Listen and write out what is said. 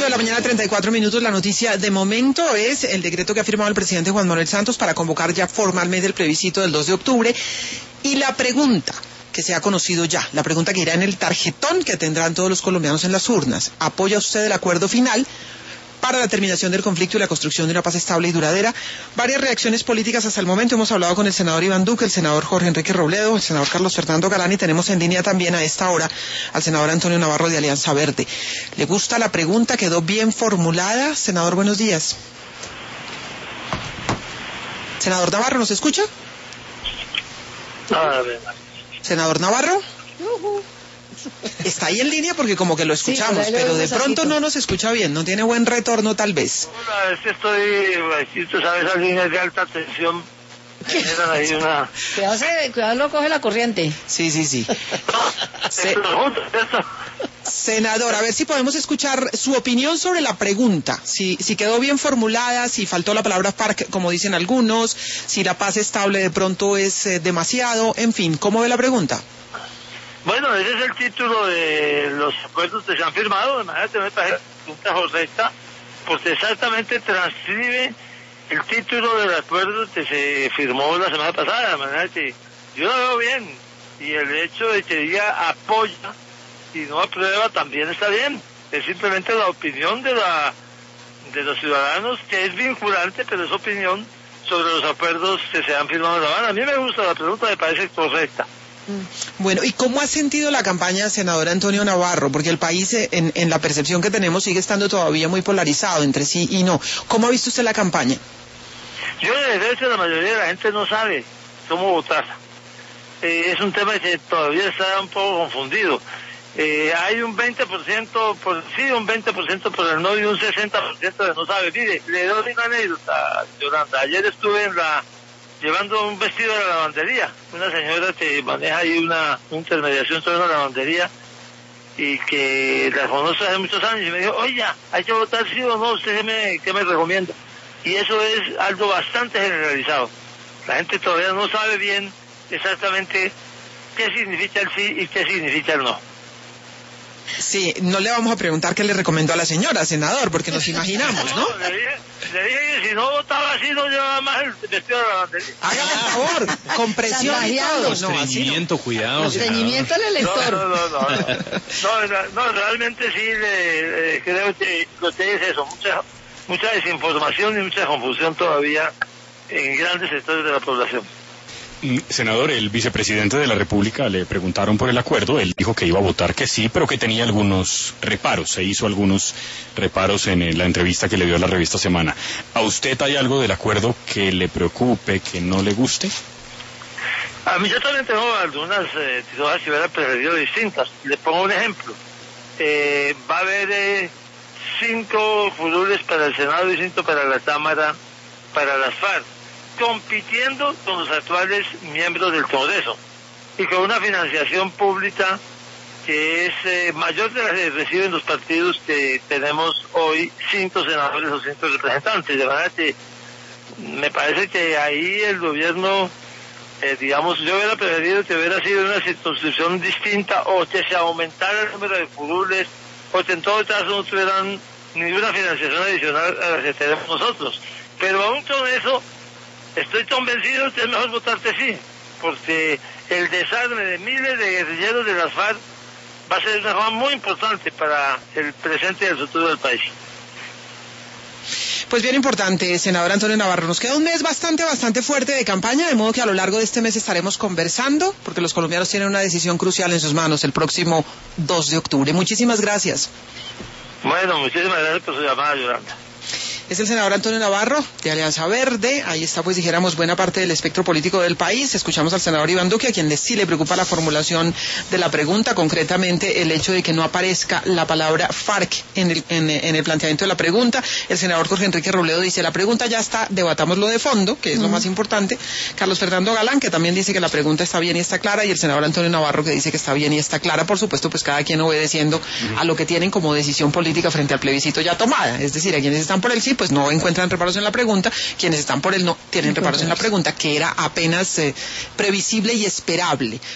de la mañana, 34 minutos. La noticia de momento es el decreto que ha firmado el presidente Juan Manuel Santos para convocar ya formalmente el plebiscito del 2 de octubre. Y la pregunta que se ha conocido ya, la pregunta que irá en el tarjetón que tendrán todos los colombianos en las urnas: ¿apoya usted el acuerdo final para la terminación del conflicto y la construcción de una paz estable y duradera? Varias reacciones políticas hasta el momento. Hemos hablado con el senador Iván Duque, el senador Jorge Enrique Robledo, el senador Carlos Fernando Galán, y tenemos en línea también a esta hora al senador Antonio Navarro de Alianza Verde. ¿Le gusta la pregunta? ¿Quedó bien formulada? Senador, buenos días. Senador Navarro, ¿nos escucha? Senador Navarro. Está ahí en línea porque como que lo escuchamos, sí, pero de pronto no nos escucha bien, no tiene buen retorno tal vez. Hola, es que estoy, tú sabes, esas líneas de alta tensión. Ahí una... Cuidado, lo coge la corriente. Sí. Senador, a ver si podemos escuchar su opinión sobre la pregunta, si quedó bien formulada, si faltó la palabra FARC, como dicen algunos, si la paz estable de pronto es demasiado, en fin, ¿cómo ve la pregunta? Bueno, ese es el título de los acuerdos que se han firmado, de manera que me parece pregunta correcta, porque exactamente transcribe el título del acuerdo que se firmó la semana pasada, de manera que yo lo veo bien, y el hecho de que diga apoya y no aprueba también está bien. Es simplemente la opinión de los ciudadanos, que es vinculante, pero es opinión sobre los acuerdos que se han firmado en La Habana. A mí me gusta la pregunta, me parece correcta. Bueno, ¿y cómo ha sentido la campaña, senador Antonio Navarro? Porque el país, en la percepción que tenemos, sigue estando todavía muy polarizado entre sí y no. ¿Cómo ha visto usted la campaña? Yo, de hecho, la mayoría de la gente no sabe cómo votar. Es un tema que todavía está un poco confundido. Hay un 20% por sí, un 20% por el no y un 60% de no sabe. Mire, le doy una anécdota, Yolanda. Ayer estuve llevando un vestido de la lavandería, una señora que maneja ahí una intermediación sobre una lavandería y que la conozco hace muchos años, y me dijo, oye, ¿hay que votar sí o no? ¿Usted qué me recomienda? Y eso es algo bastante generalizado. La gente todavía no sabe bien exactamente qué significa el sí y qué significa el no. Sí, no le vamos a preguntar qué le recomendó a la señora, senador, porque nos imaginamos, ¿no? Le dije que si no votaba así no llevaba más el vestido de la lavandería. Hágame el favor, con presión y todo. Estreñimiento, cuidado. Estreñimiento al elector. No, realmente sí, creo que lo que es eso, mucha desinformación y mucha confusión todavía en grandes sectores de la población. Senador, el vicepresidente de la República le preguntaron por el acuerdo, él dijo que iba a votar que sí, pero que tenía algunos reparos, se hizo algunos reparos en la entrevista que le dio a la revista Semana. ¿A usted hay algo del acuerdo que le preocupe, que no le guste? A mí yo también tengo algunas cosas que hubiera preferido distintas. Le pongo un ejemplo. Va a haber 5 curules para el Senado y 5 para la Cámara, para las FARC, compitiendo con los actuales miembros del Congreso y con una financiación pública que es mayor de la que reciben los partidos que tenemos hoy, 5 senadores o 5 representantes. De manera que me parece que ahí el gobierno, digamos, yo hubiera preferido que hubiera sido una circunscripción distinta, o que se aumentara el número de curules, o que en todo caso no tuvieran ninguna financiación adicional a la que tenemos nosotros. Pero aún con eso, estoy convencido que es mejor votar que sí, porque el desarme de miles de guerrilleros de las FARC va a ser una cosa muy importante para el presente y el futuro del país. Pues bien importante, senador Antonio Navarro. Nos queda un mes bastante fuerte de campaña, de modo que a lo largo de este mes estaremos conversando, porque los colombianos tienen una decisión crucial en sus manos el próximo 2 de octubre. Muchísimas gracias. Bueno, muchísimas gracias por su llamada, Yolanda. Es el senador Antonio Navarro, de Alianza Verde. Ahí está, pues dijéramos, buena parte del espectro político del país. Escuchamos al senador Iván Duque, a quien sí le preocupa la formulación de la pregunta, concretamente el hecho de que no aparezca la palabra FARC en el planteamiento de la pregunta. El senador Jorge Enrique Robledo dice, la pregunta ya está, debatámoslo de fondo, que es lo más importante. Carlos Fernando Galán, que también dice que la pregunta está bien y está clara, y el senador Antonio Navarro, que dice que está bien y está clara. Por supuesto, pues cada quien obedeciendo a lo que tienen como decisión política frente al plebiscito ya tomada. Es decir, a quienes están por el sí, pues no encuentran reparos en la pregunta, quienes están por el no tienen reparos en la pregunta, que era apenas previsible y esperable.